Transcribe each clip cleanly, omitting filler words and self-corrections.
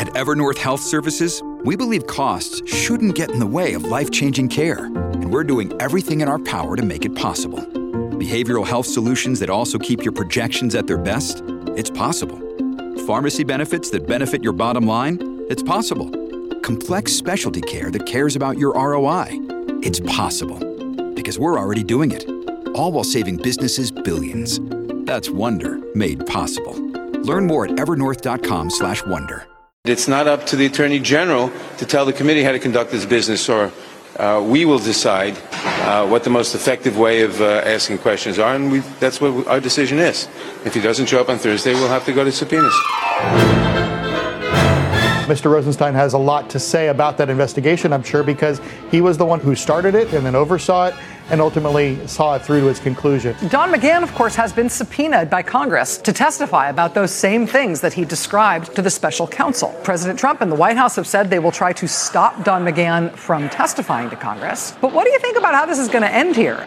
At Evernorth Health Services, we believe costs shouldn't get in the way of life-changing care, and we're doing everything in our power to make it possible. Behavioral health solutions that also keep your projections at their best? It's possible. Pharmacy benefits that benefit your bottom line? It's possible. Complex specialty care that cares about your ROI? It's possible. Because we're already doing it. All while saving businesses billions. That's Wonder made possible. Learn more at evernorth.com/wonder. It's not up to the Attorney General to tell the committee how to conduct its business, or we will decide what the most effective way of asking questions are, and that's what our decision is. If he doesn't show up on Thursday, we'll have to go to subpoenas. Mr. Rosenstein has a lot to say about that investigation, I'm sure, because he was the one who started it and then oversaw it and ultimately saw it through to its conclusion. Don McGahn, of course, has been subpoenaed by Congress to testify about those same things that he described to the special counsel. President Trump and the White House have said they will try to stop Don McGahn from testifying to Congress. But what do you think about how this is going to end here?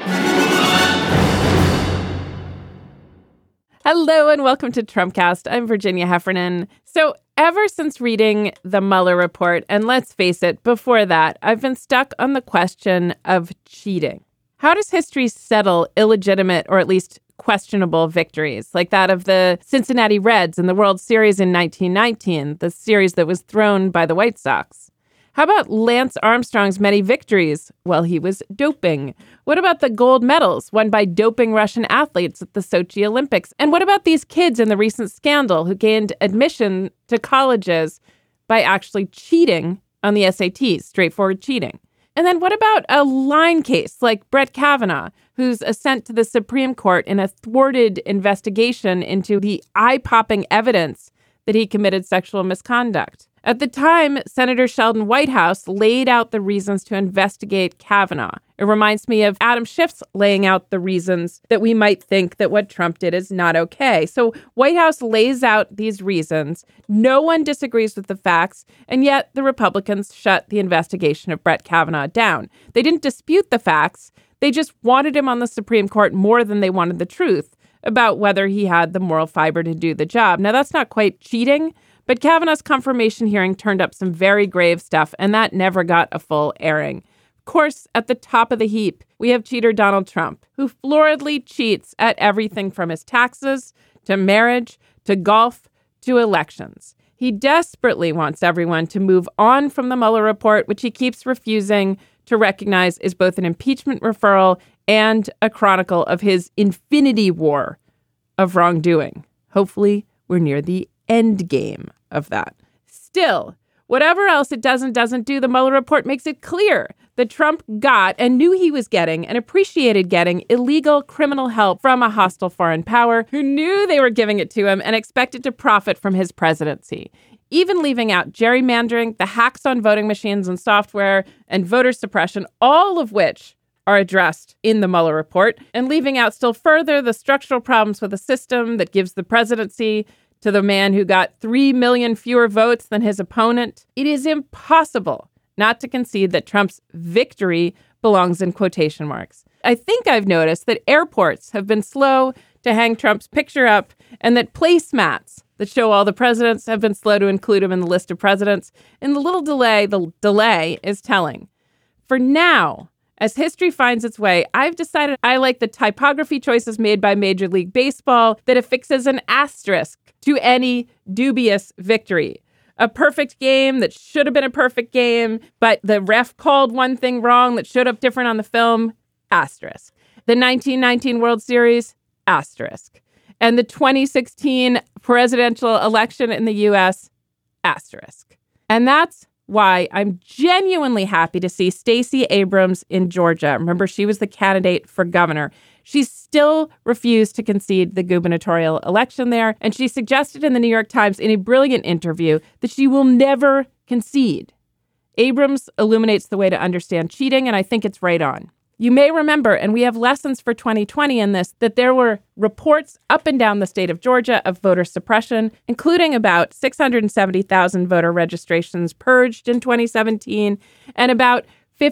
Hello and welcome to Trumpcast. I'm Virginia Heffernan. So ever since reading the Mueller report, and let's face it, before that, I've been stuck on the question of cheating. How does history settle illegitimate or at least questionable victories, like that of the Cincinnati Reds in the World Series in 1919, the series that was thrown by the White Sox? How about Lance Armstrong's many victories while he was doping? What about the gold medals won by doping Russian athletes at the Sochi Olympics? And what about these kids in the recent scandal who gained admission to colleges by actually cheating on the SATs, straightforward cheating? And then what about a line case like Brett Kavanaugh, who's sent to the Supreme Court in a thwarted investigation into the eye-popping evidence that he committed sexual misconduct? At the time, Senator Sheldon Whitehouse laid out the reasons to investigate Kavanaugh. It reminds me of Adam Schiff's laying out the reasons that we might think that what Trump did is not okay. So Whitehouse lays out these reasons. No one disagrees with the facts, and yet the Republicans shut the investigation of Brett Kavanaugh down. They didn't dispute the facts. They just wanted him on the Supreme Court more than they wanted the truth about whether he had the moral fiber to do the job. Now, that's not quite cheating, but Kavanaugh's confirmation hearing turned up some very grave stuff, and that never got a full airing. Of course, at the top of the heap, we have cheater Donald Trump, who floridly cheats at everything from his taxes to marriage to golf to elections. He desperately wants everyone to move on from the Mueller report, which he keeps refusing to recognize is both an impeachment referral and a chronicle of his infinity war of wrongdoing. Hopefully, we're near the end game of that. Still, whatever else it doesn't do, the Mueller report makes it clear that Trump got and knew he was getting and appreciated getting illegal criminal help from a hostile foreign power who knew they were giving it to him and expected to profit from his presidency, even leaving out gerrymandering, the hacks on voting machines and software, and voter suppression, all of which are addressed in the Mueller report, and leaving out still further the structural problems with a system that gives the presidency to the man who got 3 million fewer votes than his opponent. It is impossible not to concede that Trump's victory belongs in quotation marks. I think I've noticed that airports have been slow to hang Trump's picture up, and that placemats that show all the presidents have been slow to include him in the list of presidents. And the delay is telling. For now, as history finds its way, I've decided I like the typography choices made by Major League Baseball that affixes an asterisk to any dubious victory. A perfect game that should have been a perfect game, but the ref called one thing wrong that showed up different on the film, asterisk. The 1919 World Series, asterisk. And the 2016 presidential election in the U.S., asterisk. And that's why I'm genuinely happy to see Stacey Abrams in Georgia. Remember, she was the candidate for governor. She still refused to concede the gubernatorial election there, and she suggested in the New York Times in a brilliant interview that she will never concede. Abrams illuminates the way to understand cheating, and I think it's right on. You may remember, and we have lessons for 2020 in this, that there were reports up and down the state of Georgia of voter suppression, including about 670,000 voter registrations purged in 2017 and about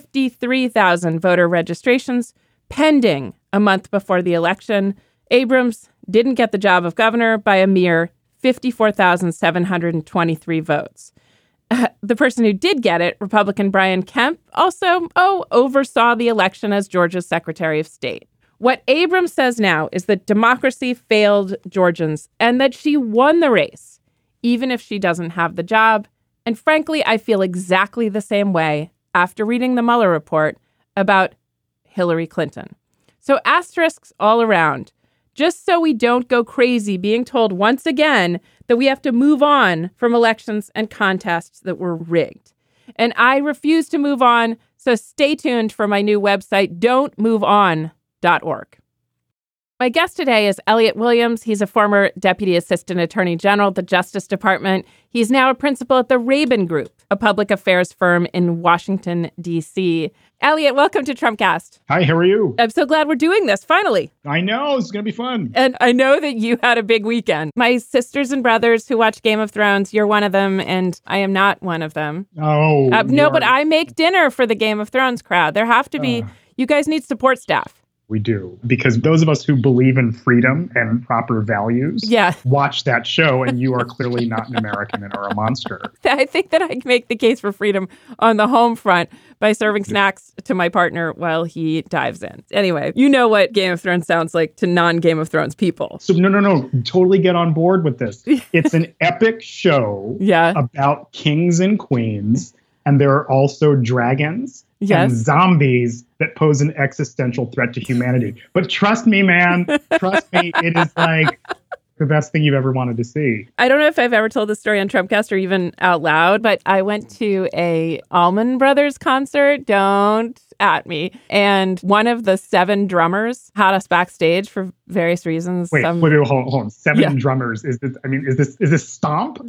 53,000 voter registrations pending a month before the election. Abrams didn't get the job of governor by a mere 54,723 votes. The person who did get it, Republican Brian Kemp, also, oversaw the election as Georgia's Secretary of State. What Abrams says now is that democracy failed Georgians and that she won the race, even if she doesn't have the job. And frankly, I feel exactly the same way after reading the Mueller report about Hillary Clinton. So asterisks all around, just so we don't go crazy being told once again that we have to move on from elections and contests that were rigged. And I refuse to move on, so stay tuned for my new website, don'tmoveon.org. My guest today is Elliot Williams. He's a former Deputy Assistant Attorney General at the Justice Department. He's now a principal at the Rabin Group, a public affairs firm in Washington, D.C. Elliot, welcome to Trumpcast. Hi, how are you? I'm so glad we're doing this, finally. I know, it's going to be fun. And I know that you had a big weekend. My sisters and brothers who watch Game of Thrones, you're one of them, and I am not one of them. Oh. No, but I make dinner for the Game of Thrones crowd. There have to be, you guys need support staff. We do. Because those of us who believe in freedom and proper values watch that show, and you are clearly not an American and are a monster. I think that I can make the case for freedom on the home front by serving snacks to my partner while he dives in. Anyway, you know what Game of Thrones sounds like to non-Game of Thrones people. So no. Totally get on board with this. It's an epic show about kings and queens, and there are also dragons. Yes. And zombies that pose an existential threat to humanity. But trust me, man, it is like the best thing you've ever wanted to see. I don't know if I've ever told this story on Trumpcast or even out loud, but I went to a Allman Brothers concert. Don't at me. And one of the 7 drummers had us backstage for various reasons. Wait, hold on. 7 drummers. Is this Stomp?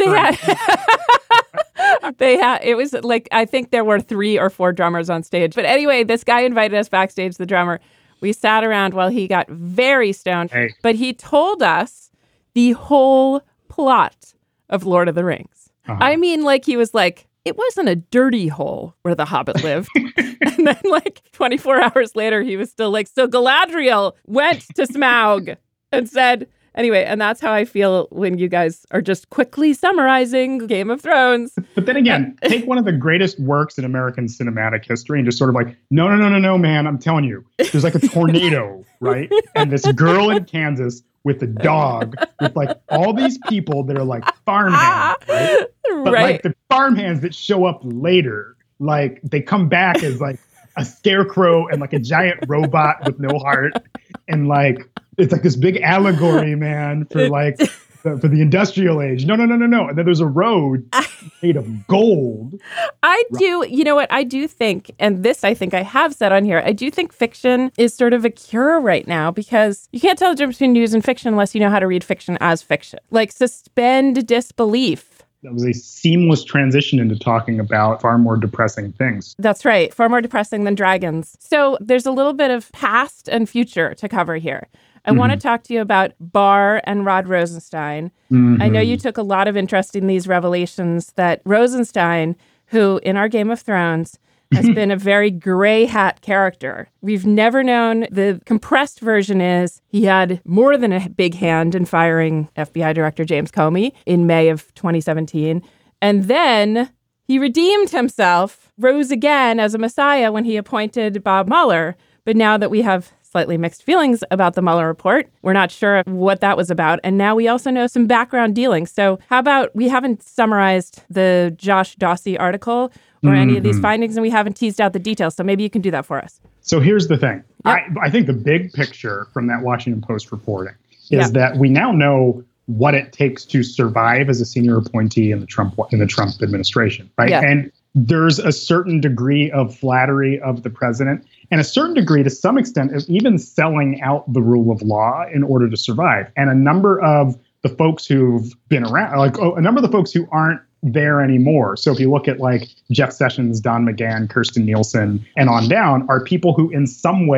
It was like, I think there were 3 or 4 drummers on stage. But anyway, this guy invited us backstage, the drummer. We sat around while he got very stoned. Hey. But he told us the whole plot of Lord of the Rings. I mean, like, he was like, it wasn't a dirty hole where the Hobbit lived. And then, like, 24 hours later, he was still like, so Galadriel went to Smaug and said... Anyway, and that's how I feel when you guys are just quickly summarizing Game of Thrones. But then again, take one of the greatest works in American cinematic history and just sort of like, no, man, I'm telling you, there's like a tornado, right? And this girl in Kansas with a dog with like all these people that are like farmhands, right? But like the farmhands that show up later, like they come back as like a scarecrow and like a giant robot with no heart and like... It's like this big allegory, man, for like for the industrial age. No. And then there's a road made of gold. You know what? I do think, and this I think I have said on here, I do think fiction is sort of a cure right now because you can't tell the difference between news and fiction unless you know how to read fiction as fiction. Like suspend disbelief. That was a seamless transition into talking about far more depressing things. That's right. Far more depressing than dragons. So there's a little bit of past and future to cover here. I want to talk to you about Barr and Rod Rosenstein. I know you took a lot of interest in these revelations that Rosenstein, who in our Game of Thrones has been a very gray hat character. We've never known. The compressed version is he had more than a big hand in firing FBI Director James Comey in May of 2017. And then he redeemed himself, rose again as a messiah when he appointed Bob Mueller. But now that we have slightly mixed feelings about the Mueller report, we're not sure what that was about. And now we also know some background dealings. So how about we haven't summarized the Josh Dawsey article or any of these findings, and we haven't teased out the details. So maybe you can do that for us. So here's the thing. Yep. I think the big picture from that Washington Post reporting is that we now know what it takes to survive as a senior appointee in the Trump administration, right? Yeah. And there's a certain degree of flattery of the president and a certain degree, to some extent, of even selling out the rule of law in order to survive. And a number of the folks who've been around, a number of the folks who aren't there anymore. So if you look at like Jeff Sessions, Don McGahn, Kirstjen Nielsen, and on down, are people who in some way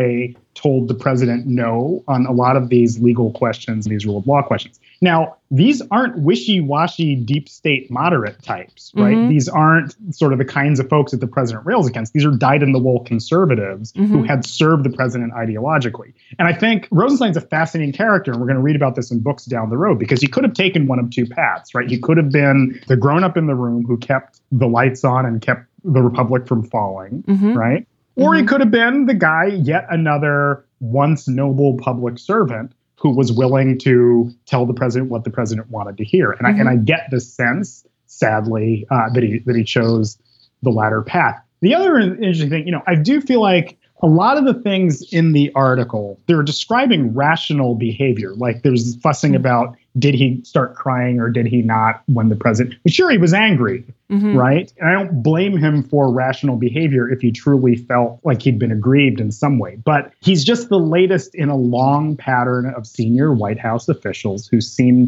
told the president no on a lot of these legal questions, these rule of law questions. Now, these aren't wishy-washy deep state moderate types, right? Mm-hmm. These aren't sort of the kinds of folks that the president rails against. These are dyed-in-the-wool conservatives who had served the president ideologically. And I think Rosenstein's a fascinating character, and we're going to read about this in books down the road, because he could have taken one of two paths, right? He could have been the grown-up in the room who kept the lights on and kept the republic from falling, right? Or he could have been the guy, yet another once noble public servant who was willing to tell the president what the president wanted to hear. And I get the sense, sadly, that he chose the latter path. The other interesting thing, I do feel like a lot of the things in the article, they're describing rational behavior. Like there's fussing about, did he start crying or did he not when the president, well, sure, he was angry, right? And I don't blame him for rational behavior if he truly felt like he'd been aggrieved in some way. But he's just the latest in a long pattern of senior White House officials who seem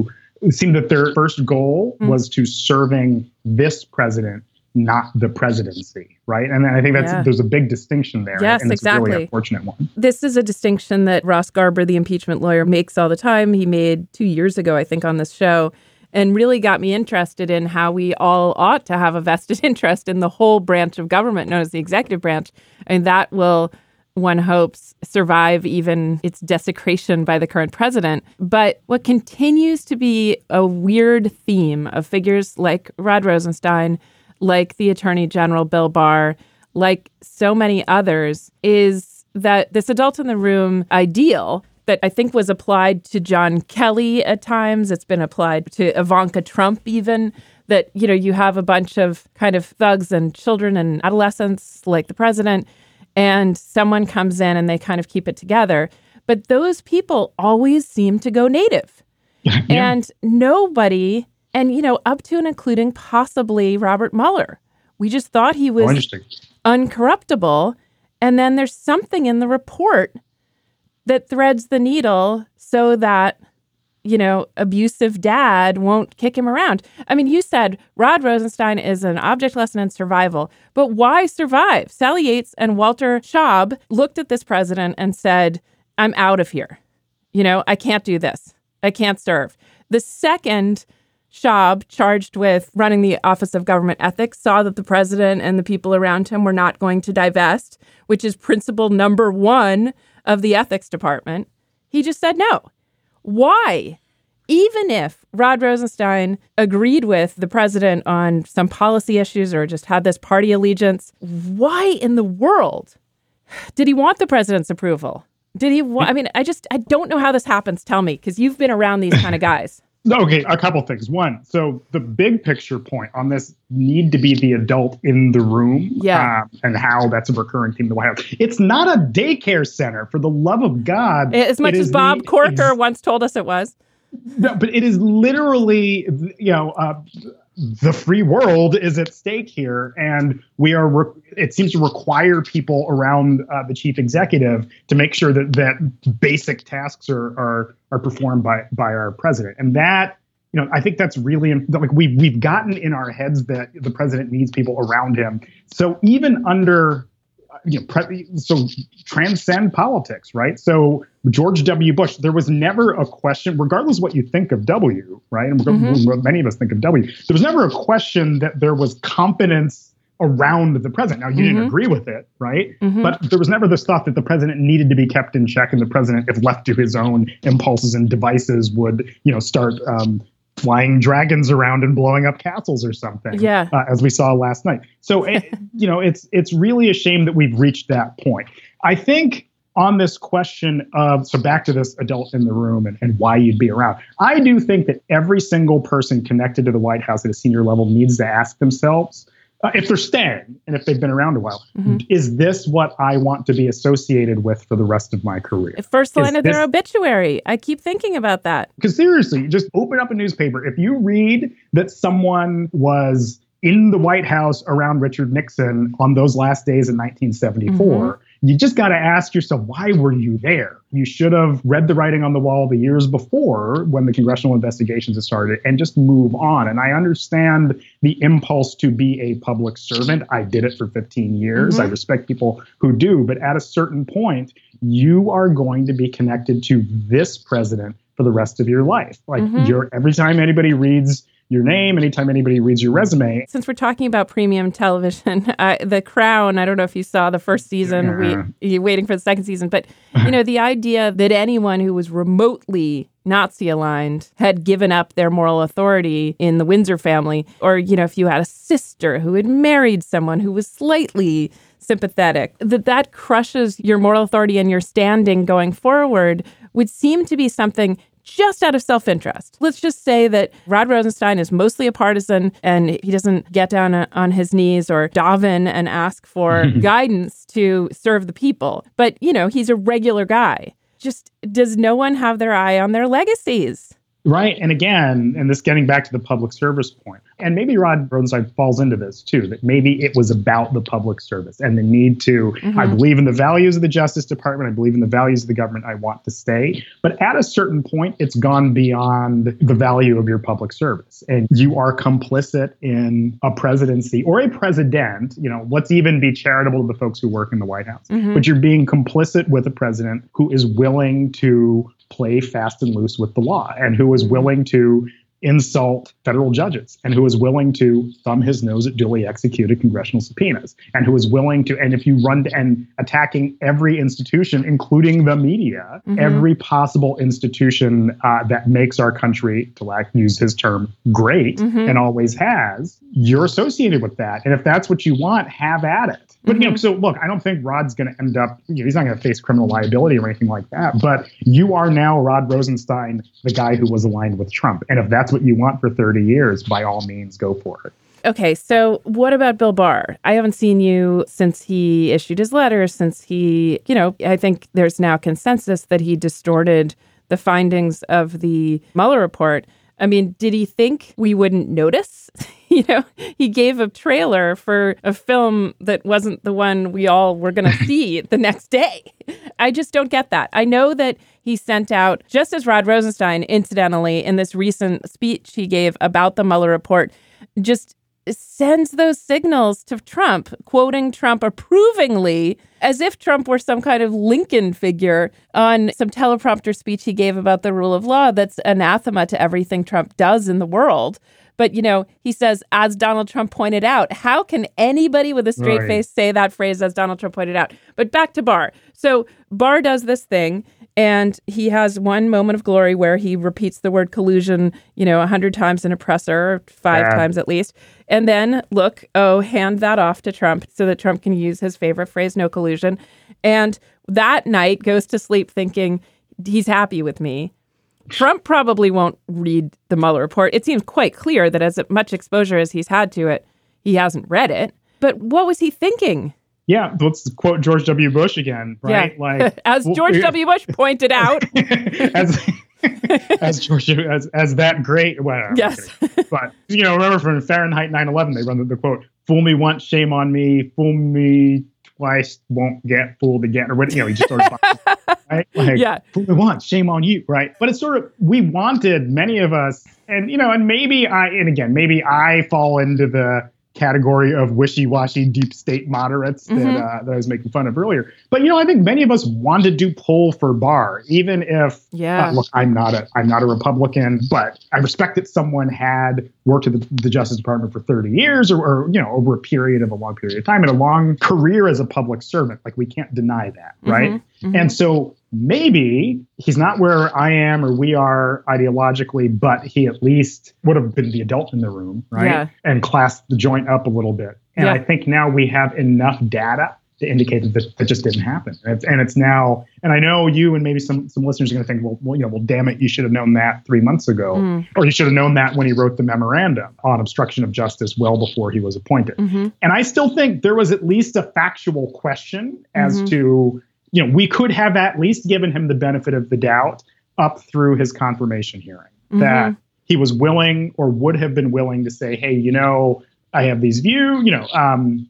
that their first goal was to serving this president, not the presidency, right? And I think there's a big distinction there. Yes, and it's exactly. a really unfortunate one. This is a distinction that Ross Garber, the impeachment lawyer, makes all the time. He made 2 years ago, I think, on this show, and really got me interested in how we all ought to have a vested interest in the whole branch of government known as the executive branch. And that will, one hopes, survive even its desecration by the current president. But what continues to be a weird theme of figures like Rod Rosenstein, like the Attorney General Bill Barr, like so many others, is that this adult in the room ideal that I think was applied to John Kelly at times, it's been applied to Ivanka Trump even, that, you have a bunch of kind of thugs and children and adolescents like the president, and someone comes in and they kind of keep it together. But those people always seem to go native. And nobody... And, up to and including possibly Robert Mueller. We just thought he was uncorruptible. And then there's something in the report that threads the needle so that, abusive dad won't kick him around. I mean, you said Rod Rosenstein is an object lesson in survival. But why survive? Sally Yates and Walter Schaub looked at this president and said, I'm out of here. I can't do this. I can't serve. The second Schaub, charged with running the Office of Government Ethics, saw that the president and the people around him were not going to divest, which is principle number 1 of the ethics department. He just said no. Why? Even if Rod Rosenstein agreed with the president on some policy issues or just had this party allegiance, why in the world did he want the president's approval? Did he want, I don't know how this happens. Tell me, because you've been around these kind of guys. Okay, a couple things. One, so the big picture point on this need to be the adult in the room, and how that's a recurring theme in the White House. It's not a daycare center, for the love of God. As much as Bob Corker once told us it was. No, but it is literally, the free world is at stake here, and we are. It seems to require people around the chief executive to make sure that basic tasks are performed by our president, and that I think that's really like we've gotten in our heads that the president needs people around him. So even under so transcend politics, right? So George W. Bush, there was never a question, regardless of what you think of W, right? And many of us think of W. There was never a question that there was competence around the president. Now, you didn't agree with it, right? But there was never this thought that the president needed to be kept in check, and the president, if left to his own impulses and devices, would, start flying dragons around and blowing up castles or something, as we saw last night. So, it's really a shame that we've reached that point. I think on this question of, so back to this adult in the room and why you'd be around, I do think that every single person connected to the White House at a senior level needs to ask themselves, if they're staying and if they've been around a while, is this what I want to be associated with for the rest of my career? First line of their obituary. I keep thinking about that. Because seriously, just open up a newspaper. If you read that someone was in the White House around Richard Nixon on those last days in 1974, you just got to ask yourself, why were you there? You should have read the writing on the wall the years before when the congressional investigations had started and just move on. And I understand the impulse to be a public servant. I did it for 15 years. I respect people who do. But at a certain point, you are going to be connected to this president for the rest of your life. Like every time anybody reads your name, anytime anybody reads your resume. Since we're talking about premium television, The Crown, I don't know if you saw the first season, you're waiting for the second season, but the idea that anyone who was remotely Nazi aligned had given up their moral authority in the Windsor family, or, if you had a sister who had married someone who was slightly sympathetic, that crushes your moral authority and your standing going forward would seem to be something just out of self-interest. Let's just say that Rod Rosenstein is mostly a partisan and he doesn't get down on his knees or daven and ask for guidance to serve the people. But, he's a regular guy. Just does no one have their eye on their legacies? Right. And again, and this getting back to the public service point, and maybe Rod Rosenstein falls into this too, that maybe it was about the public service and the need to, I believe in the values of the Justice Department. I believe in the values of the government. I want to stay. But at a certain point, it's gone beyond the value of your public service. And you are complicit in a presidency or a president. Let's even be charitable to the folks who work in the White House. But you're being complicit with a president who is willing to play fast and loose with the law and who is willing to insult federal judges and who is willing to thumb his nose at duly executed congressional subpoenas and who is willing to, and if you run and attacking every institution, including the media, every possible institution that makes our country, to use his term, great and always has, you're associated with that. And if that's what you want, have at it. But, so look, I don't think Rod's going to end up, he's not going to face criminal liability or anything like that. But you are now Rod Rosenstein, the guy who was aligned with Trump. And if that's what you want for 30 years, by all means, go for it. Okay, so what about Bill Barr? I haven't seen you since he issued his letter, since he, I think there's now consensus that he distorted the findings of the Mueller report. I mean, did he think we wouldn't notice? He gave a trailer for a film that wasn't the one we all were going to see the next day. I just don't get that. I know that he sent out, just as Rod Rosenstein, incidentally, in this recent speech he gave about the Mueller report, just sends those signals to Trump, quoting Trump approvingly, as if Trump were some kind of Lincoln figure on some teleprompter speech he gave about the rule of law that's anathema to everything Trump does in the world. But, he says, as Donald Trump pointed out, how can anybody with a straight face say that phrase, as Donald Trump pointed out? But back to Barr. So Barr does this thing, and he has one moment of glory where he repeats the word collusion, 100 times in a presser, 5 times at least. And then, hand that off to Trump so that Trump can use his favorite phrase, no collusion. And that night goes to sleep thinking, he's happy with me. Trump probably won't read the Mueller report. It seems quite clear that as much exposure as he's had to it, he hasn't read it. But what was he thinking? Yeah, let's quote George W. Bush again, right? Yeah. As George W. Bush pointed out. as that great, well, yes. But, remember from Fahrenheit 9/11, they run the quote, "Fool me once, shame on me. Fool me twice, won't get fooled again." Or what, he just sort of, right? Fool me once, shame on you, right? But it's sort of, we wanted, many of us, and, and maybe I fall into the category of wishy-washy deep state moderates that I was making fun of earlier. But, I think many of us wanted to pull for Barr, even if, look, I'm not a Republican, but I respect that someone had worked at the Justice Department for 30 years or over a long period of time and a long career as a public servant. Like, we can't deny that, right? And so maybe he's not where I am or we are ideologically, but he at least would have been the adult in the room, right? Yeah. And classed the joint up a little bit. And I think now we have enough data to indicate that that just didn't happen. And it's now, and I know you and maybe some listeners are going to think, well, damn it, you should have known that 3 months ago, or you should have known that when he wrote the memorandum on obstruction of justice well before he was appointed. And I still think there was at least a factual question as to, we could have at least given him the benefit of the doubt up through his confirmation hearing that he was willing or would have been willing to say, hey, I have these views,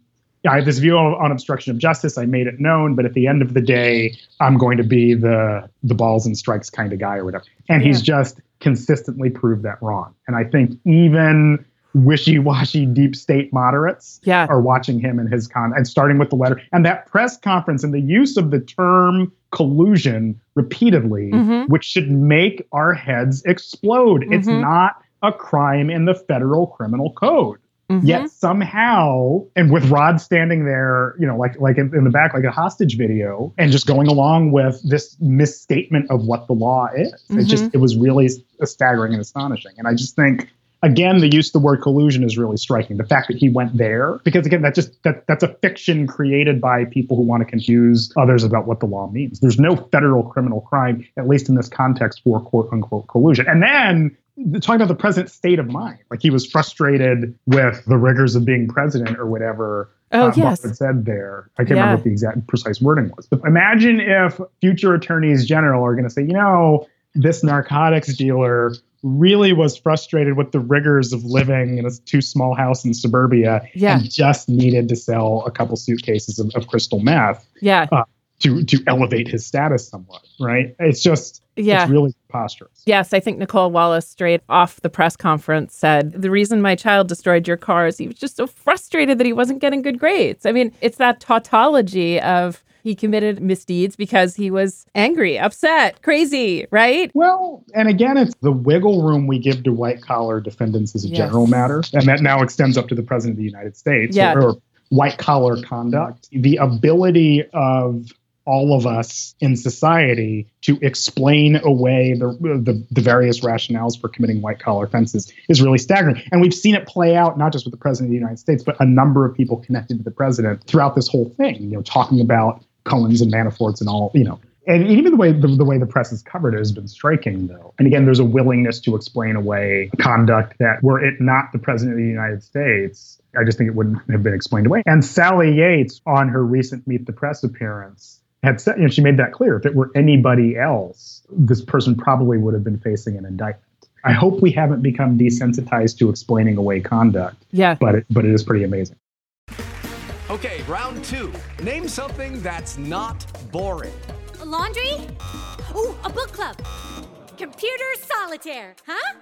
I have this view on obstruction of justice. I made it known, but at the end of the day, I'm going to be the balls and strikes kind of guy or whatever. And he's just consistently proved that wrong. And I think even wishy-washy deep state moderates are watching him and his and starting with the letter and that press conference and the use of the term collusion repeatedly, which should make our heads explode. It's not a crime in the federal criminal code. Yet somehow, and with Rod standing there, like in the back, like a hostage video, and just going along with this misstatement of what the law is, it was really staggering and astonishing. And I just think, again, the use of the word collusion is really striking. The fact that he went there, because again, that's a fiction created by people who want to confuse others about what the law means. There's no federal criminal crime, at least in this context, for quote unquote collusion. And then talking about the president's state of mind, like he was frustrated with the rigors of being president or whatever. What said there. I can't remember what the exact precise wording was. But imagine if future attorneys general are going to say, this narcotics dealer really was frustrated with the rigors of living in a too small house in suburbia and just needed to sell a couple suitcases of crystal meth to elevate his status somewhat, right? It's really preposterous. Yes, I think Nicole Wallace, straight off the press conference, said, the reason my child destroyed your car is he was just so frustrated that he wasn't getting good grades. I mean, it's that tautology of he committed misdeeds because he was angry, upset, crazy, right? Well, and again, it's the wiggle room we give to white-collar defendants as a general matter. And that now extends up to the president of the United States or white-collar conduct. The ability of all of us in society to explain away the various rationales for committing white-collar offenses is really staggering. And we've seen it play out, not just with the president of the United States, but a number of people connected to the president throughout this whole thing, talking about Cohen's and Manafort's and all, and even the way the press has covered it has been striking, though. And again, there's a willingness to explain away conduct that, were it not the president of the United States, I just think it wouldn't have been explained away. And Sally Yates, on her recent Meet the Press appearance, had said, she made that clear. If it were anybody else, this person probably would have been facing an indictment. I hope we haven't become desensitized to explaining away conduct. But it is pretty amazing. Okay, round two. Name something that's not boring. A laundry? Ooh, a book club. Computer solitaire, huh?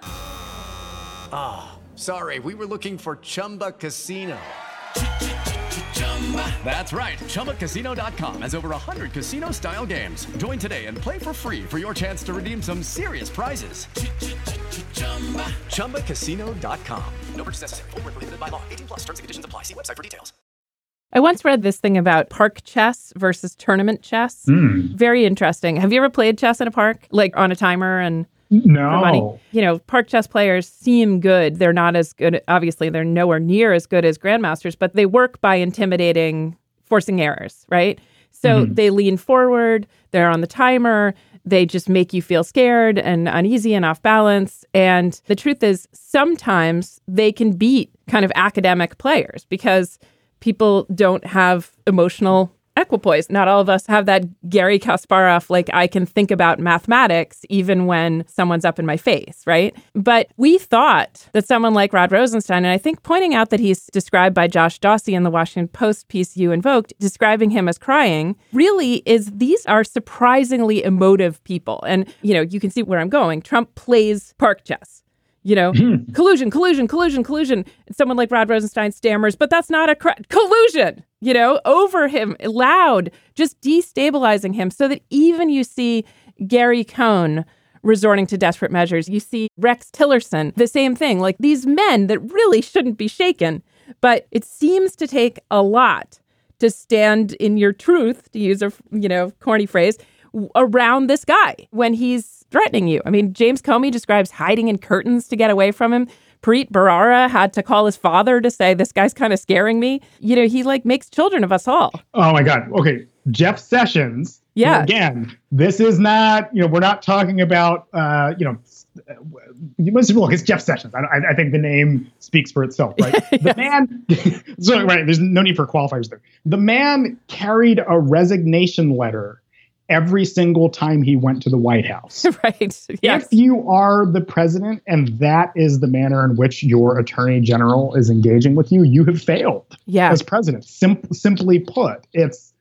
Ah, sorry, we were looking for Chumba Casino. That's right, ChumbaCasino.com has over 100 casino-style games. Join today and play for free for your chance to redeem some serious prizes. ChumbaCasino.com. No purchase necessary. Void where prohibited by law. 18+ terms and conditions apply. See website for details. I once read this thing about park chess versus tournament chess. Very interesting. Have you ever played chess in a park, like on a timer and No. Money? Park chess players seem good. They're not as good. Obviously, they're nowhere near as good as grandmasters, but they work by intimidating, forcing errors, right? So they lean forward. They're on the timer. They just make you feel scared and uneasy and off balance. And the truth is, sometimes they can beat kind of academic players because people don't have emotional equipoise. Not all of us have that Garry Kasparov, like I can think about mathematics even when someone's up in my face, right? But we thought that someone like Rod Rosenstein, and I think pointing out that he's described by Josh Dawsey in the Washington Post piece you invoked, describing him as crying, really is these are surprisingly emotive people. And, you can see where I'm going. Trump plays park chess. Collusion. And someone like Rod Rosenstein stammers, but that's not a collusion, over him, loud, just destabilizing him so that even you see Gary Cohn resorting to desperate measures. You see Rex Tillerson, the same thing, like these men that really shouldn't be shaken. But it seems to take a lot to stand in your truth, to use a, corny phrase, around this guy when he's threatening you. I mean, James Comey describes hiding in curtains to get away from him. Preet Bharara had to call his father to say, this guy's kind of scaring me. He makes children of us all. Oh my God. Okay. Jeff Sessions. Yeah. Again, this is not, we're not talking about, look, it's Jeff Sessions. I think the name speaks for itself, right? The man, so right, there's no need for qualifiers there. The man carried a resignation letter every single time he went to the White House. Right. Yes. If you are the president and that is the manner in which your attorney general is engaging with you, you have failed as president. Simply put, it's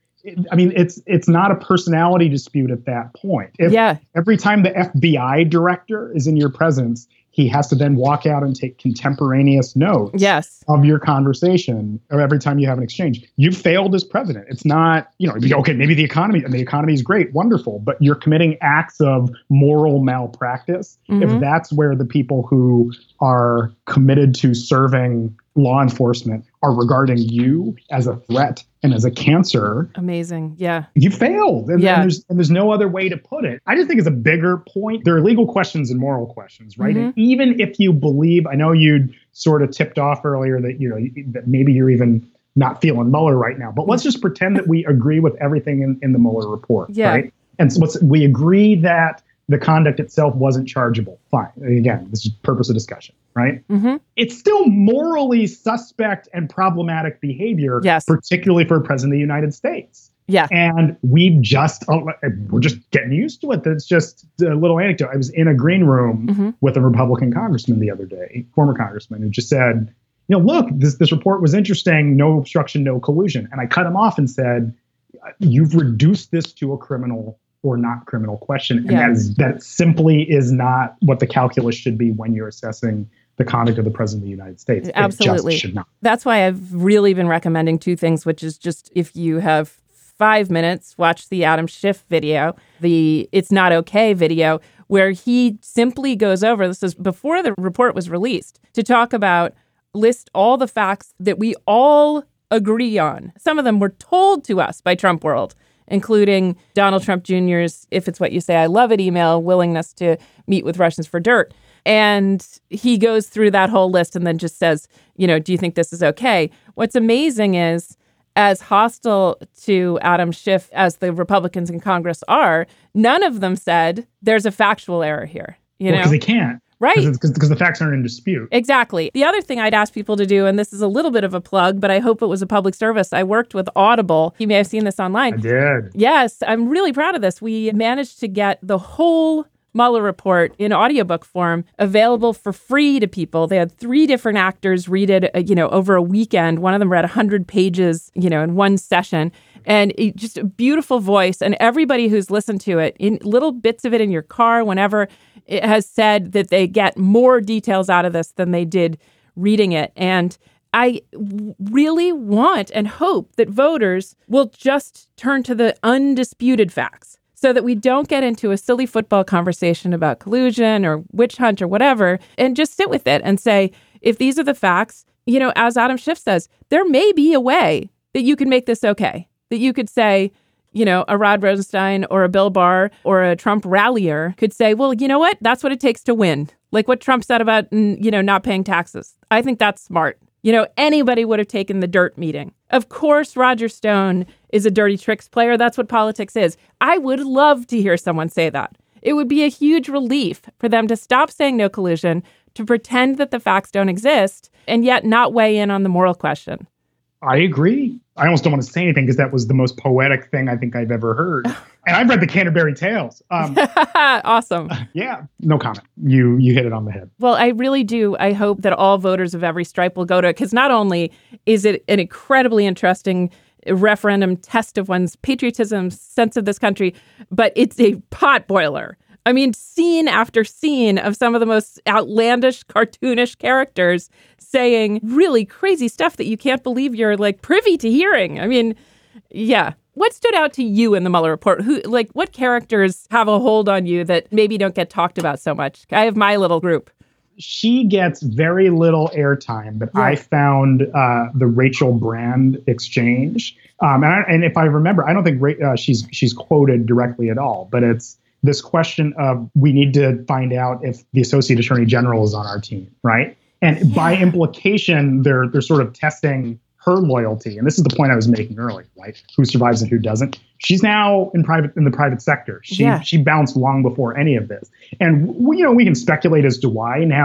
not a personality dispute at that point. Every time the FBI director is in your presence, he has to then walk out and take contemporaneous notes of your conversation, or every time you have an exchange. You failed as president. It's not, okay, maybe the economy is great, wonderful, but you're committing acts of moral malpractice. If that's where the people who are committed to serving law enforcement are regarding you as a threat and as a cancer. Amazing. Yeah. You failed. And there's no other way to put it. I just think it's a bigger point. There are legal questions and moral questions, right? And even if you believe, I know you'd sort of tipped off earlier that, that maybe you're even not feeling Mueller right now, but let's just pretend that we agree with everything in the Mueller report, right? And so we agree that the conduct itself wasn't chargeable. Fine. Again, this is purpose of discussion, right? It's still morally suspect and problematic behavior, particularly for a president of the United States. Yeah. And we're just getting used to it. That's just a little anecdote. I was in a green room with a Republican congressman the other day, former congressman, who just said, look, this report was interesting. No obstruction, no collusion. And I cut him off and said, you've reduced this to a criminal or not criminal question. And that simply is not what the calculus should be when you're assessing the conduct of the president of the United States. Absolutely. It just should not. That's why I've really been recommending two things, which is just, if you have 5 minutes, watch the Adam Schiff video, the It's Not Okay video, where he simply goes over, this is before the report was released, to talk about, list all the facts that we all agree on. Some of them were told to us by Trump World, including Donald Trump Jr.'s "If It's What You Say, I Love It" email, willingness to meet with Russians for dirt. And he goes through that whole list and then just says, do you think this is okay? What's amazing is, as hostile to Adam Schiff as the Republicans in Congress are, none of them said there's a factual error here. Because they can't. Right. Because the facts aren't in dispute. Exactly. The other thing I'd ask people to do, and this is a little bit of a plug, but I hope it was a public service. I worked with Audible. You may have seen this online. I did. Yes. I'm really proud of this. We managed to get the whole Mueller report in audiobook form available for free to people. They had 3 different actors read it, over a weekend. One of them read 100 pages, in one session. And just a beautiful voice. And everybody who's listened to it, in little bits of it in your car, whenever, it has said that they get more details out of this than they did reading it. And I really want and hope that voters will just turn to the undisputed facts, so that we don't get into a silly football conversation about collusion or witch hunt or whatever, and just sit with it and say, if these are the facts, as Adam Schiff says, there may be a way that you can make this okay. That you could say, a Rod Rosenstein or a Bill Barr or a Trump rallier could say, well, you know what? That's what it takes to win. Like what Trump said about, not paying taxes. I think that's smart. Anybody would have taken the dirt meeting. Of course, Roger Stone is a dirty tricks player. That's what politics is. I would love to hear someone say that. It would be a huge relief for them to stop saying no collusion, to pretend that the facts don't exist, and yet not weigh in on the moral question. I agree. I almost don't want to say anything because that was the most poetic thing I think I've ever heard. And I've read the Canterbury Tales. Awesome. Yeah, no comment. You hit it on the head. Well, I really do. I hope that all voters of every stripe will go to it, because not only is it an incredibly interesting referendum test of one's patriotism, sense of this country, but it's a pot boiler. I mean, scene after scene of some of the most outlandish, cartoonish characters saying really crazy stuff that you can't believe you're privy to hearing. I mean, yeah. What stood out to you in the Mueller report? What characters have a hold on you that maybe don't get talked about so much? I have my little group. She gets very little airtime, but I found the Rachel Brand exchange. And if I remember, I don't think she's quoted directly at all, but it's this question of, we need to find out if the Associate Attorney General is on our team, right? And by implication, they're sort of testing her loyalty. And this is the point I was making earlier, right? Who survives and who doesn't. She's now in the private sector. She bounced long before any of this. And we can speculate as to why. Now,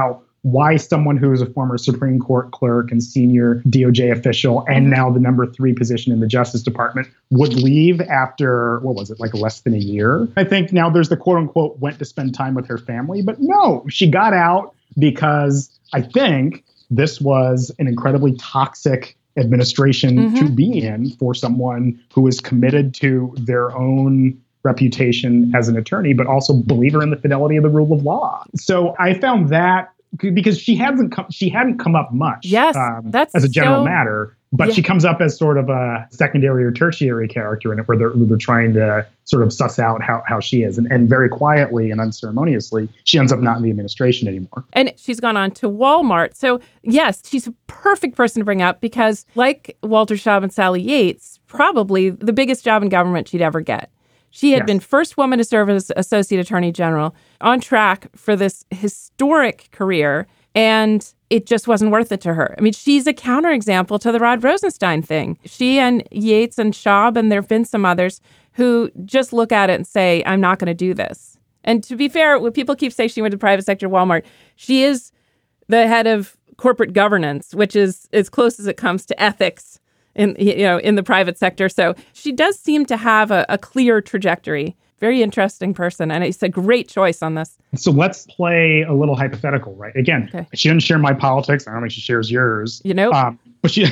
why someone who is a former Supreme Court clerk and senior DOJ official and now the number 3 position in the Justice Department would leave after, what was it, like less than a year? I think now there's the quote unquote went to spend time with her family, but no, she got out because I think this was an incredibly toxic administration to be in for someone who is committed to their own reputation as an attorney, but also believer in the fidelity of the rule of law. So I found that because she hadn't come up much that's as a general matter, but she comes up as sort of a secondary or tertiary character in it where they're trying to sort of suss out how she is. And very quietly and unceremoniously, she ends up not in the administration anymore. And she's gone on to Walmart. So yes, she's a perfect person to bring up because like Walter Shaub and Sally Yates, probably the biggest job in government she'd ever get. She had been first woman to serve as Associate Attorney General, on track for this historic career, and it just wasn't worth it to her. I mean, she's a counterexample to the Rod Rosenstein thing. She and Yates and Shaub, and there have been some others who just look at it and say, I'm not going to do this. And to be fair, when people keep saying she went to the private sector Walmart, she is the head of corporate governance, which is as close as it comes to ethics in the private sector. So she does seem to have a clear trajectory. Very interesting person. And it's a great choice on this. So let's play a little hypothetical, right? Again, she doesn't share my politics. I don't think she shares yours. But she,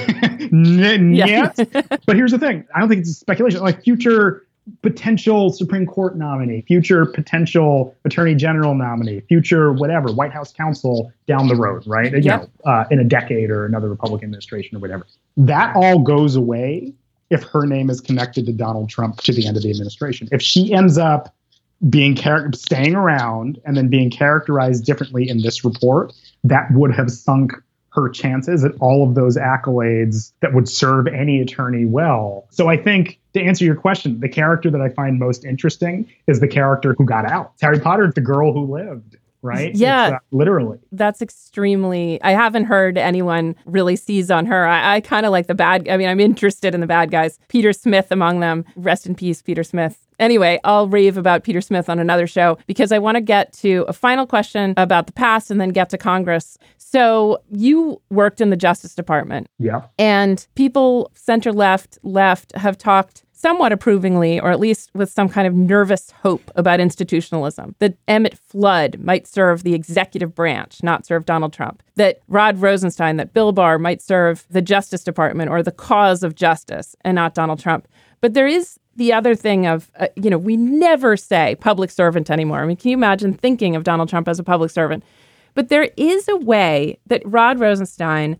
yes. But here's the thing. I don't think it's a speculation. Like future potential Supreme Court nominee, future potential Attorney General nominee, future whatever, White House counsel down the road, right? You know, in a decade or another Republican administration or whatever. That all goes away if her name is connected to Donald Trump to the end of the administration. If she ends up being staying around and then being characterized differently in this report, that would have sunk her chances at all of those accolades that would serve any attorney well. So I think, to answer your question, the character that I find most interesting is the character who got out. It's Harry Potter, the girl who lived. Right? Yeah. Literally. That's extremely, I haven't heard anyone really seize on her. I kind of like I'm interested in the bad guys. Peter Smith among them. Rest in peace, Peter Smith. Anyway, I'll rave about Peter Smith on another show because I want to get to a final question about the past and then get to Congress. So you worked in the Justice Department. Yeah. And people center left have talked somewhat approvingly, or at least with some kind of nervous hope about institutionalism, that Emmett Flood might serve the executive branch, not serve Donald Trump, that Rod Rosenstein, that Bill Barr might serve the Justice Department or the cause of justice and not Donald Trump. But there is the other thing of, we never say public servant anymore. I mean, can you imagine thinking of Donald Trump as a public servant? But there is a way that Rod Rosenstein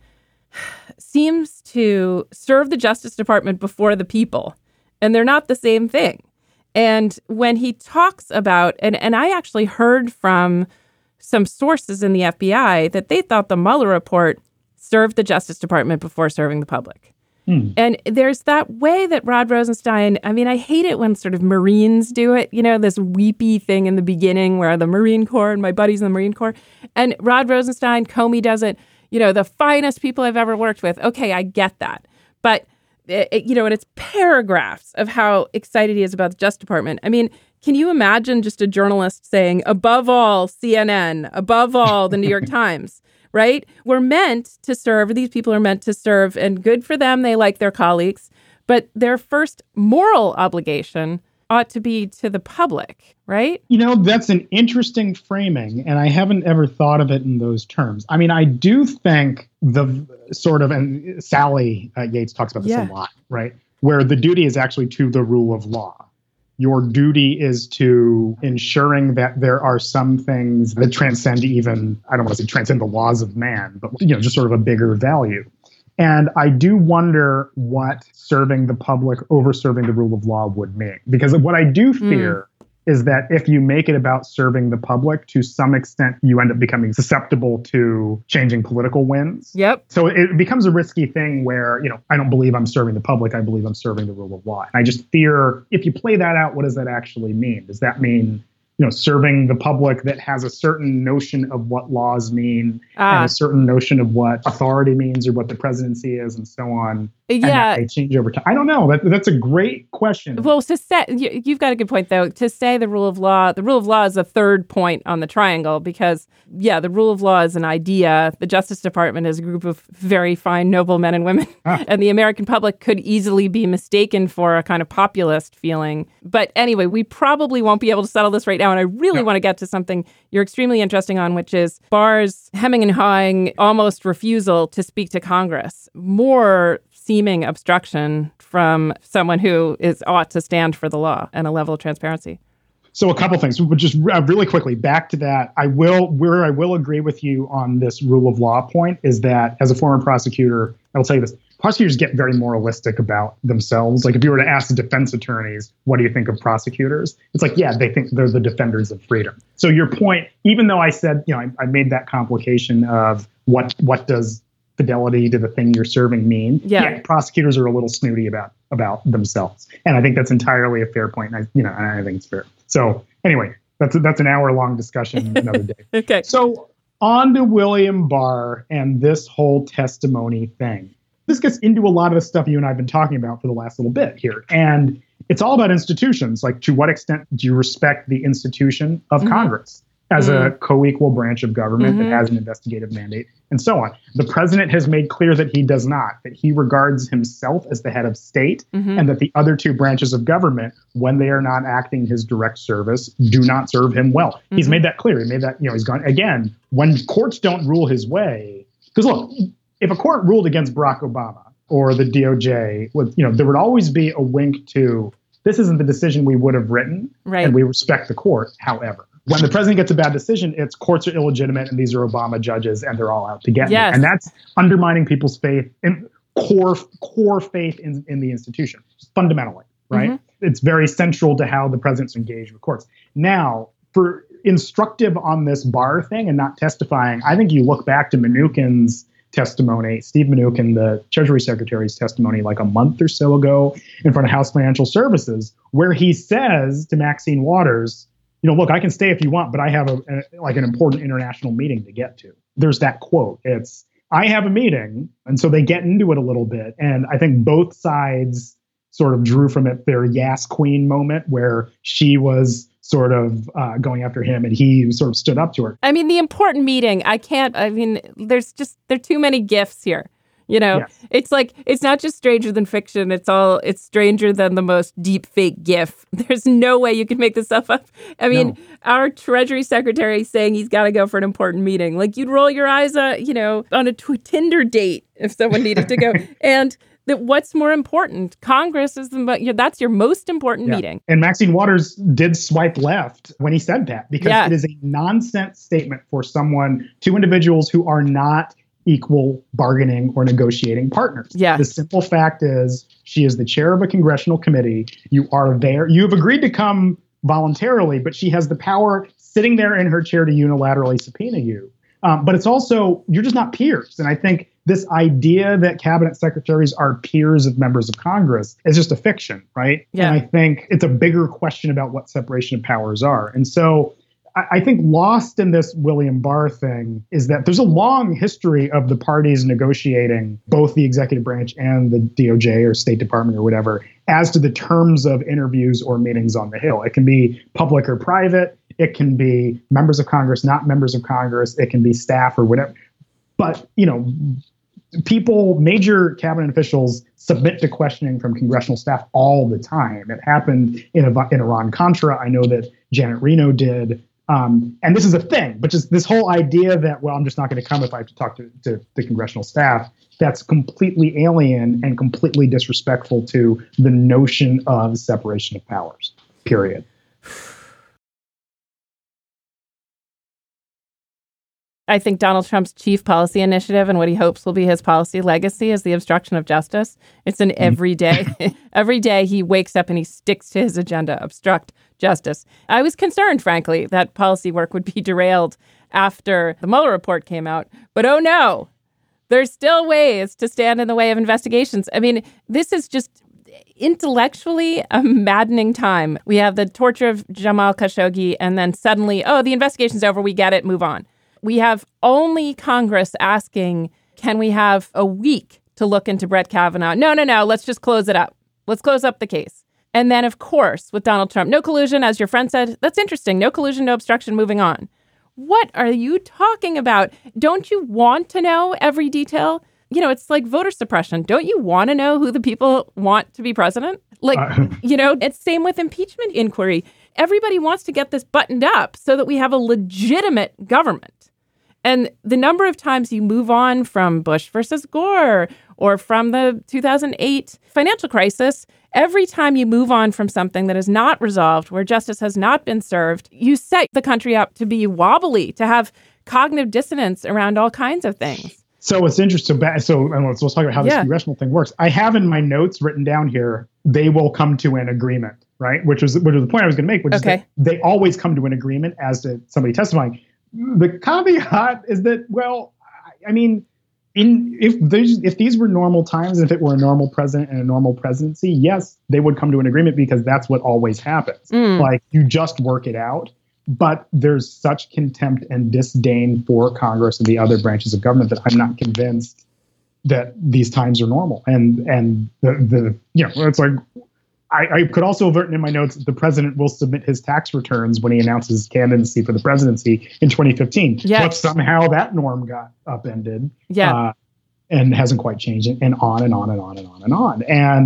seems to serve the Justice Department before the people. And they're not the same thing. And when he talks about, and I actually heard from some sources in the FBI that they thought the Mueller report served the Justice Department before serving the public. And there's that way that Rod Rosenstein, I mean, I hate it when sort of Marines do it, this weepy thing in the beginning where the Marine Corps and my buddies in the Marine Corps. And Rod Rosenstein, Comey does it, the finest people I've ever worked with. Okay, I get that. But and it's paragraphs of how excited he is about the Justice Department. I mean, can you imagine just a journalist saying, above all, CNN, above all, the New York Times, right? These people are meant to serve, and good for them, they like their colleagues, but their first moral obligation ought to be to the public, right? That's an interesting framing, and I haven't ever thought of it in those terms. I mean, I do think the sort of, and Sally Yates talks about this a lot, right? Where the duty is actually to the rule of law. Your duty is to ensuring that there are some things that transcend even, I don't want to say transcend the laws of man, but, just sort of a bigger value. And I do wonder what serving the public over serving the rule of law would mean. Because what I do fear is that if you make it about serving the public, to some extent, you end up becoming susceptible to changing political winds. Yep. So it becomes a risky thing where, I don't believe I'm serving the public. I believe I'm serving the rule of law. And I just fear if you play that out, what does that actually mean? Does that mean serving the public that has a certain notion of what laws mean and a certain notion of what authority means or what the presidency is and so on. Yeah. And that may change over time. I don't know. That's a great question. Well, to say, you've got a good point, though. To say the rule of law is a third point on the triangle because, the rule of law is an idea. The Justice Department is a group of very fine, noble men and women. And the American public could easily be mistaken for a kind of populist feeling. But anyway, we probably won't be able to settle this right now. And I really want to get to something you're extremely interesting on, which is Barr's hemming and hawing, almost refusal to speak to Congress. More seeming obstruction from someone who ought to stand for the law and a level of transparency. So a couple things, but just really quickly back to that. I will agree with you on this rule of law point is that as a former prosecutor, I will tell you this. Prosecutors get very moralistic about themselves. Like if you were to ask the defense attorneys, what do you think of prosecutors? It's like, they think they're the defenders of freedom. So your point, even though I said, I made that complication of what does fidelity to the thing you're serving mean? Yeah, prosecutors are a little snooty about themselves. And I think that's entirely a fair point. And I think it's fair. So anyway, that's an hour-long discussion another day. Okay. So on to William Barr and this whole testimony thing. This gets into a lot of the stuff you and I have been talking about for the last little bit here. And it's all about institutions. Like, to what extent do you respect the institution of Congress as a co-equal branch of government that has an investigative mandate and so on? The president has made clear that he does not, that he regards himself as the head of state and that the other two branches of government, when they are not acting in his direct service, do not serve him well. He's made that clear. He made that, he's gone again, when courts don't rule his way, because look, if a court ruled against Barack Obama or the DOJ, there would always be a wink to, this isn't the decision we would have written, and we respect the court. However, when the president gets a bad decision, it's courts are illegitimate and these are Obama judges and they're all out to get me. And that's undermining people's faith in core faith in the institution, fundamentally, right? It's very central to how the president's engaged with courts. Now, for instructive on this Barr thing and not testifying, I think you look back to Mnuchin's testimony, Steve Mnuchin, the Treasury Secretary's testimony like a month or so ago in front of House Financial Services, where he says to Maxine Waters, look, I can stay if you want, but I have an important international meeting to get to. There's that quote. It's, I have a meeting. And so they get into it a little bit. And I think both sides sort of drew from it their Yas Queen moment where she was sort of going after him and he sort of stood up to her. I mean, the important meeting, there are too many gifts here. It's like, it's not just Stranger Than Fiction. It's stranger than the most deep fake gif. There's no way you can make this stuff up. I mean, our Treasury Secretary saying he's got to go for an important meeting. Like, you'd roll your eyes, on a Tinder date if someone needed to go. And what's more important? Congress is that's your most important meeting. And Maxine Waters did swipe left when he said that because it is a nonsense statement for two individuals who are not equal bargaining or negotiating partners. Yeah. The simple fact is she is the chair of a congressional committee. You are there. You have agreed to come voluntarily, but she has the power sitting there in her chair to unilaterally subpoena you. But it's also, you're just not peers. And I think this idea that cabinet secretaries are peers of members of Congress is just a fiction, right? Yeah. And I think it's a bigger question about what separation of powers are. And so I think lost in this William Barr thing is that there's a long history of the parties negotiating, both the executive branch and the DOJ or State Department or whatever, as to the terms of interviews or meetings on the Hill. It can be public or private. It can be members of Congress, not members of Congress. It can be staff or whatever. But, major cabinet officials submit to questioning from congressional staff all the time. It happened in Iran-Contra. I know that Janet Reno did. And this is a thing, but just this whole idea that, well, I'm just not going to come if I have to talk to the congressional staff, that's completely alien and completely disrespectful to the notion of separation of powers, period. I think Donald Trump's chief policy initiative and what he hopes will be his policy legacy is the obstruction of justice. It's an everyday. Every day he wakes up and he sticks to his agenda, obstruct justice. I was concerned, frankly, that policy work would be derailed after the Mueller report came out. But oh no, there's still ways to stand in the way of investigations. I mean, this is just intellectually a maddening time. We have the torture of Jamal Khashoggi, and then suddenly, the investigation's over, we get it, move on. We have only Congress asking, can we have a week to look into Brett Kavanaugh? No, let's just close it up. Let's close up the case. And then, of course, with Donald Trump, no collusion, as your friend said. That's interesting. No collusion, no obstruction, moving on. What are you talking about? Don't you want to know every detail? It's like voter suppression. Don't you want to know who the people want to be president? It's same with impeachment inquiry. Everybody wants to get this buttoned up so that we have a legitimate government. And the number of times you move on from Bush versus Gore or from the 2008 financial crisis, every time you move on from something that is not resolved, where justice has not been served, you set the country up to be wobbly, to have cognitive dissonance around all kinds of things. So it's interesting. So let's talk about how this congressional thing works. I have in my notes written down here, they will come to an agreement, right? Which was the point I was going to make, which is that they always come to an agreement as to somebody testifying. The caveat is that, if these were normal times, if it were a normal president and a normal presidency, yes, they would come to an agreement because that's what always happens. Like, you just work it out. But there's such contempt and disdain for Congress and the other branches of government that I'm not convinced that these times are normal. And it's like, I could also have written in my notes that the president will submit his tax returns when he announces his candidacy for the presidency in 2015. Yes. But somehow that norm got upended and hasn't quite changed, and on and on and on and on and on.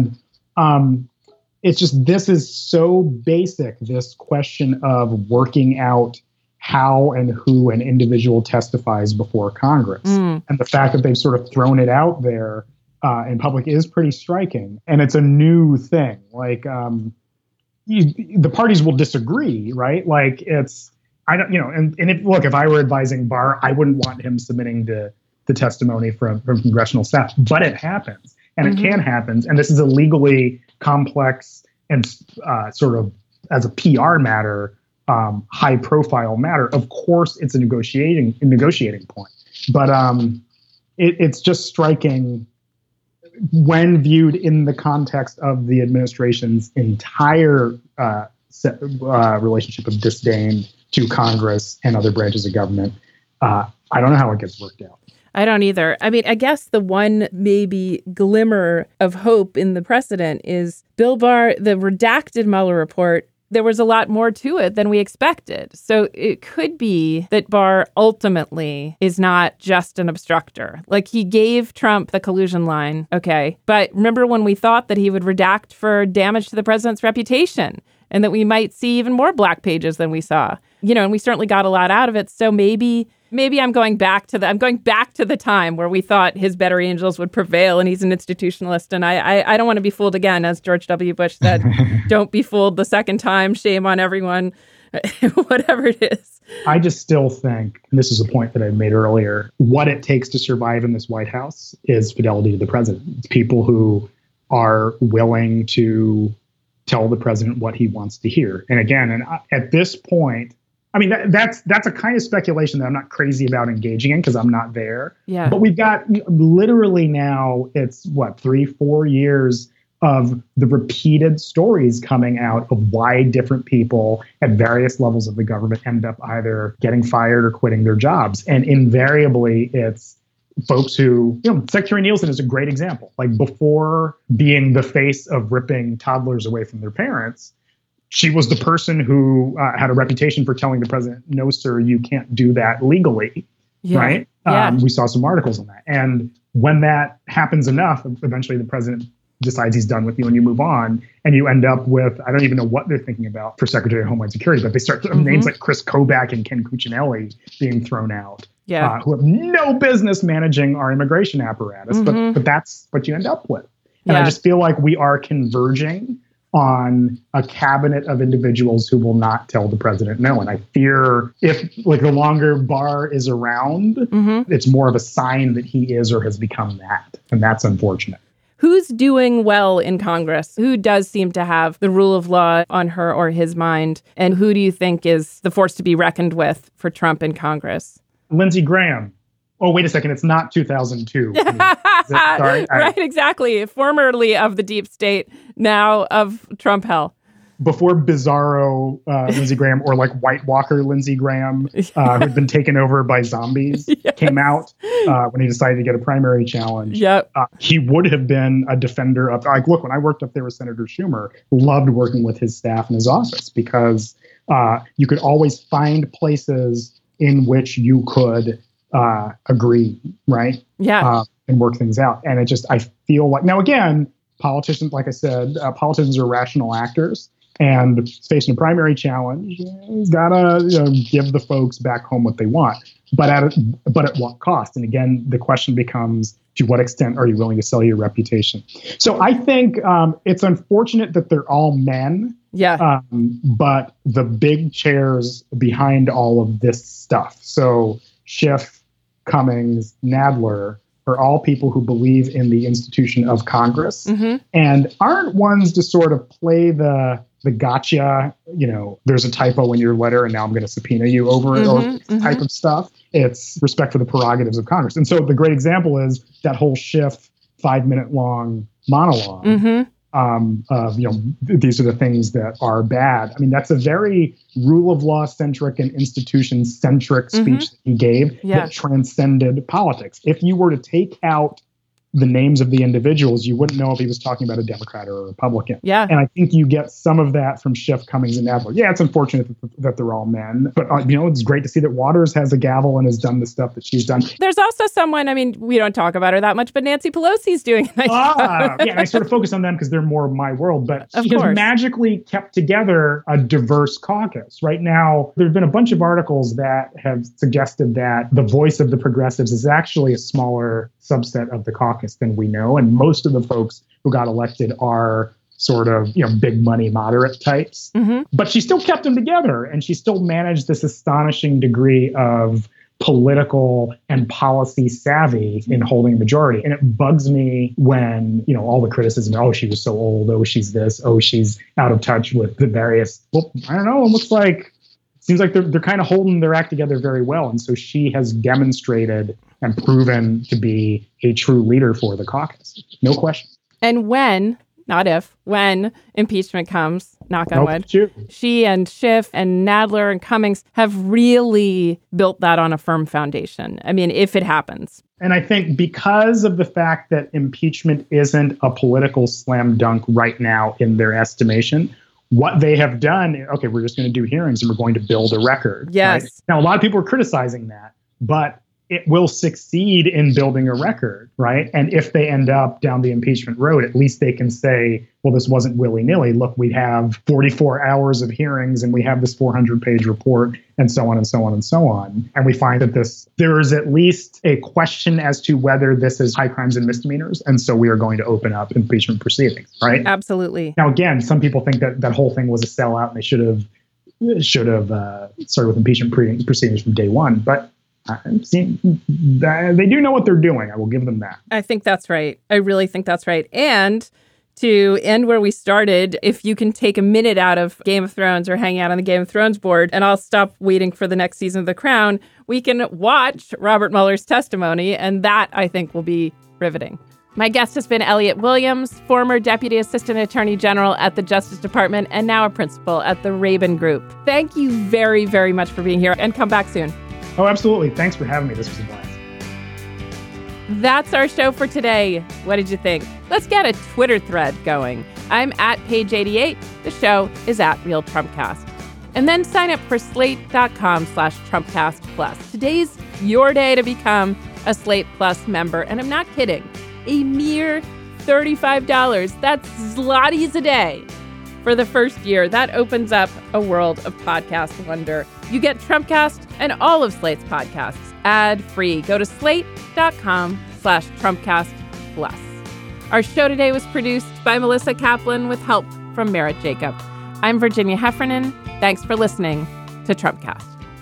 And it's just, this is so basic, this question of working out how and who an individual testifies before Congress. And the fact that they've sort of thrown it out there in public is pretty striking. And it's a new thing. Like, the parties will disagree, right? Like, it's, if I were advising Barr, I wouldn't want him submitting the testimony from congressional staff, but it happens. And it can happen. And this is a legally complex and sort of, as a PR matter, high profile matter. Of course, it's a negotiating point. But it's just striking when viewed in the context of the administration's entire relationship of disdain to Congress and other branches of government. I don't know how it gets worked out. I don't either. I mean, I guess the one maybe glimmer of hope in the precedent is Bill Barr, the redacted Mueller report. There was a lot more to it than we expected. So it could be that Barr ultimately is not just an obstructor. Like, he gave Trump the collusion line. Okay. But remember when we thought that he would redact for damage to the president's reputation and that we might see even more black pages than we saw, and we certainly got a lot out of it. So maybe I'm going back to the time where we thought his better angels would prevail and he's an institutionalist. And I don't want to be fooled again, as George W. Bush said. Don't be fooled the second time. Shame on everyone, whatever it is. I just still think, and this is a point that I made earlier, what it takes to survive in this White House is fidelity to the president. It's people who are willing to tell the president what he wants to hear. And again, at this point, I mean, that's a kind of speculation that I'm not crazy about engaging in because I'm not there. Yeah. But we've got literally now, it's 3-4 years of the repeated stories coming out of why different people at various levels of the government end up either getting fired or quitting their jobs. And invariably, it's folks who, Secretary Nielsen is a great example. Like, before being the face of ripping toddlers away from their parents, she was the person who had a reputation for telling the president, no, sir, you can't do that legally. Yeah. Right. Yeah. We saw some articles on that. And when that happens enough, eventually the president decides he's done with you and you move on, and you end up with, I don't even know what they're thinking about for Secretary of Homeland Security, but they start names like Chris Kobach and Ken Cuccinelli being thrown out, who have no business managing our immigration apparatus, but that's what you end up with. And I just feel like we are converging on a cabinet of individuals who will not tell the president no. And I fear if, the longer Barr is around, it's more of a sign that he is or has become that. And that's unfortunate. Who's doing well in Congress? Who does seem to have the rule of law on her or his mind? And who do you think is the force to be reckoned with for Trump in Congress? Lindsey Graham. Oh, wait a second. It's not 2002. Sorry. Right, exactly. Formerly of the deep state, now of Trump hell. Before Bizarro Lindsey Graham, or like White Walker Lindsey Graham, who'd been taken over by zombies, came out when he decided to get a primary challenge. Yep. He would have been a defender of, like, look, when I worked up there with Senator Schumer, loved working with his staff in his office because you could always find places in which you could agree, right? Yeah. And work things out. And I feel like, now again, politicians, like I said, politicians are rational actors. And facing a primary challenge, he's got to give the folks back home what they want. But at what cost? And again, the question becomes, to what extent are you willing to sell your reputation? So I think it's unfortunate that they're all men. Yeah. But the big chairs behind all of this stuff, so Schiff, Cummings, Nadler, are all people who believe in the institution of Congress and aren't ones to sort of play the gotcha, there's a typo in your letter and now I'm going to subpoena you over it or type of stuff. It's respect for the prerogatives of Congress. And so the great example is that whole Schiff 5-minute long monologue of, these are the things that are bad. I mean, that's a very rule of law centric and institution centric speech that he gave that transcended politics. If you were to take out the names of the individuals, you wouldn't know if he was talking about a Democrat or a Republican. Yeah. And I think you get some of that from Schiff, Cummings, and Nadler. Yeah, it's unfortunate that they're all men, but it's great to see that Waters has a gavel and has done the stuff that she's done. There's also someone, we don't talk about her that much, but Nancy Pelosi's doing a nice job. Yeah, and I sort of focus on them because they're more of my world, but she has magically kept together a diverse caucus. Right now, there have been a bunch of articles that have suggested that the voice of the progressives is actually a smaller subset of the caucus than we know. And most of the folks who got elected are sort of, big money moderate types. But she still kept them together, and she still managed this astonishing degree of political and policy savvy in holding a majority. And it bugs me when, all the criticism, oh, she was so old, oh, she's this, oh, she's out of touch with the various, well, I don't know, it seems like they're kind of holding their act together very well. And so she has demonstrated and proven to be a true leader for the caucus. No question. And when impeachment comes, knock on wood, she and Schiff and Nadler and Cummings have really built that on a firm foundation. If it happens. And I think because of the fact that impeachment isn't a political slam dunk right now in their estimation, what they have done, okay, we're just going to do hearings and we're going to build a record. Yes. Right? Now, a lot of people are criticizing that, but it will succeed in building a record, right? And if they end up down the impeachment road, at least they can say, well, this wasn't willy-nilly. Look, we have 44 hours of hearings and we have this 400-page report and so on and so on and so on. And we find that there is at least a question as to whether this is high crimes and misdemeanors. And so we are going to open up impeachment proceedings, right? Absolutely. Now, again, some people think that whole thing was a sellout and they should have started with impeachment proceedings from day one. But they do know what they're doing. I will give them that. I think that's right. I really think that's right. And to end where we started, if you can take a minute out of Game of Thrones or hang out on the Game of Thrones board, and I'll stop waiting for the next season of The Crown, we can watch Robert Mueller's testimony, and that, I think, will be riveting. My guest has been Elliot Williams, former Deputy Assistant Attorney General at the Justice Department and now a principal at the Rabin Group. Thank you very, very much for being here, and come back soon. Oh, absolutely. Thanks for having me. This was a blast. That's our show for today. What did you think? Let's get a Twitter thread going. I'm at Page88. The show is at Real Trumpcast. And then sign up for slate.com/Trumpcast Plus. Today's your day to become a Slate Plus member. And I'm not kidding. A mere $35. That's zlotys a day. For the first year, that opens up a world of podcast wonder. You get Trumpcast and all of Slate's podcasts ad-free. Go to slate.com/Trumpcast Plus. Our show today was produced by Melissa Kaplan with help from Merritt Jacob. I'm Virginia Heffernan. Thanks for listening to Trumpcast.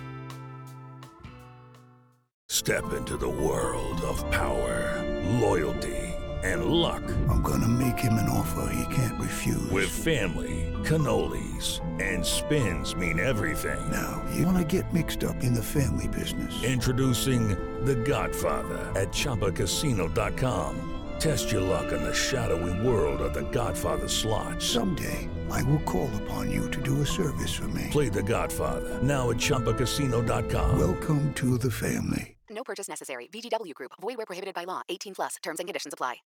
Step into the world of power, loyalty, and luck. I'm gonna make him an offer he can't refuse. With family, cannolis, and spins mean everything. Now, you wanna get mixed up in the family business. Introducing The Godfather at ChumbaCasino.com. Test your luck in the shadowy world of The Godfather slot. Someday, I will call upon you to do a service for me. Play The Godfather, now at ChumbaCasino.com. Welcome to the family. No purchase necessary. VGW Group. Void where prohibited by law. 18+. Terms and conditions apply.